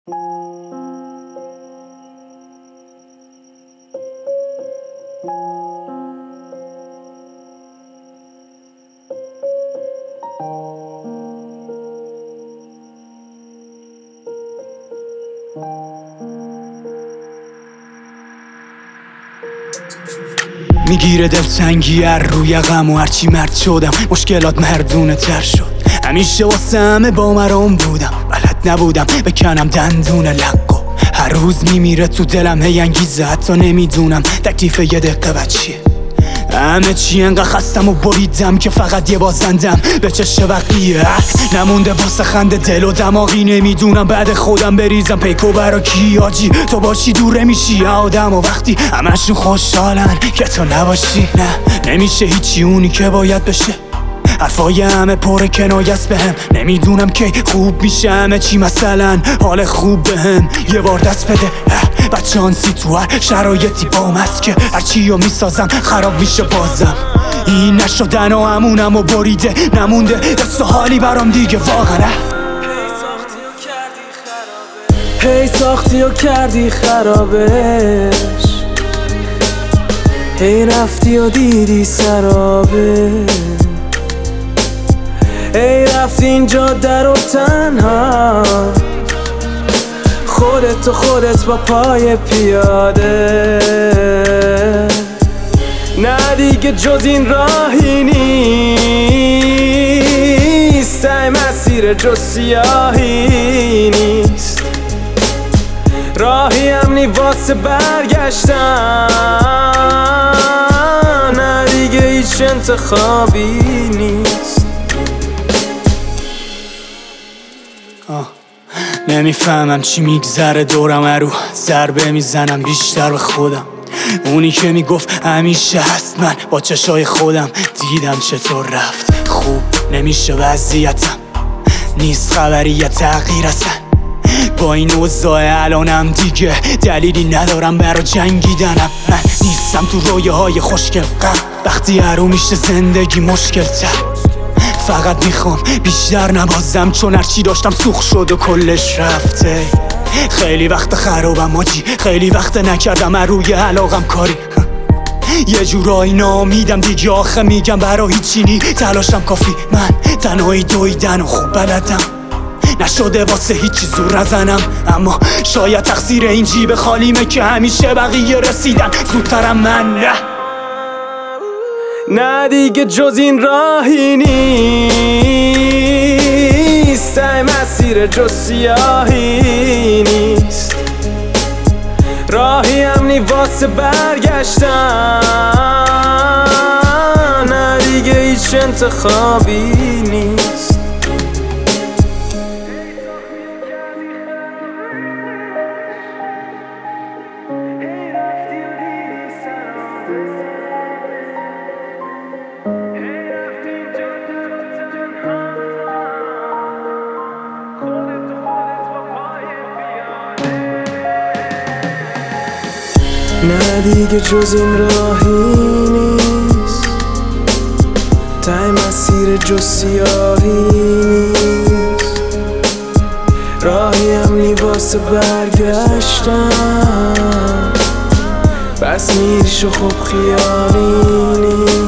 میگیره دلتنگی هر روی غم و هرچی مرد شدم مشکلات مردونه تر شد. همیشه واسه همه با مرام بودم، بلد نبودم بکنم دندون لقو. هر روز میمیره تو دلم هی انگیزه، حتی نمیدونم تکلیف یه دقیقه بچیه. همه چی انقدر خستم و بریدم که فقط یه بازندم به چش بقیه. نمونده واسه خنده دل و دماغی، نمیدونم بعد خودم بریزم پیکو برا کی. آجی تو باشی دوره میشی آدم و وقتی همشون خوشحالن که تو نباشی. نه نمیشه هیچی اونی که باید بشه. حرفای همه پر کنایست بهم، نمیدونم کی خوب میشه همه چی. مثلا حال خوب بهم یه بار دست بده. بچانسی تو هر شرایطی با مسکه، هرچی رو میسازم خراب میشه بازم. این نشدن و همونم و بریده نمونده دست و حالی برام دیگه واقعا. هی ساختی و کردی خرابش، هی رفتی و دیدی سرابه. ای رفتی این جاده رو تنها، خودت با پای پیاده. نه دیگه جز این راهی نیست، ای مسیر جز سیاهی نیست. راهی هم نی واسه برگشتن، نه دیگه هیچ انتخابی نیست. نمیفهمم چی میگذره دورم، رو ضربه میزنم بیشتر به خودم. اونی که میگفت همیشه هست من با چشای خودم دیدم چطور رفت. خوب نمیشه وضعیتم، نیست خبری یا تغییر اصلا. با این اوضاع الانم دیگه دلیلی ندارم برا جنگیدنم. من نیستم تو رویه های خوشگل غم، وقتی هرو میشه زندگی مشکل تر. فقط میخوام بیشتر نبازم، چون هرچی داشتم سوخ شد و کلش رفته. خیلی وقت خرابم آجی، خیلی وقت نکردم روی علاقم کاری. یه جورایی نامیدم دیگه، آخه میگم برا هیچی نی تلاشم کافی. من تنهایی دویدن و خوب بلدم، نشده واسه هیچی زور نزنم. اما شاید تقصیر این جیب خالیمه که همیشه بقیه رسیدن زودترم من. نه دیگه جز این راهی نیست، ای مسیر جز سیاهی نیست. راهی هم نی واسه برگشتن، نه دیگه هیچ انتخابی نیست. نه دیگه جز این راهی نیست، تای مسیر جز سیاهی نیست. راهی هم نی واسه برگشتن، بس میریش و خوب خیالی نیست.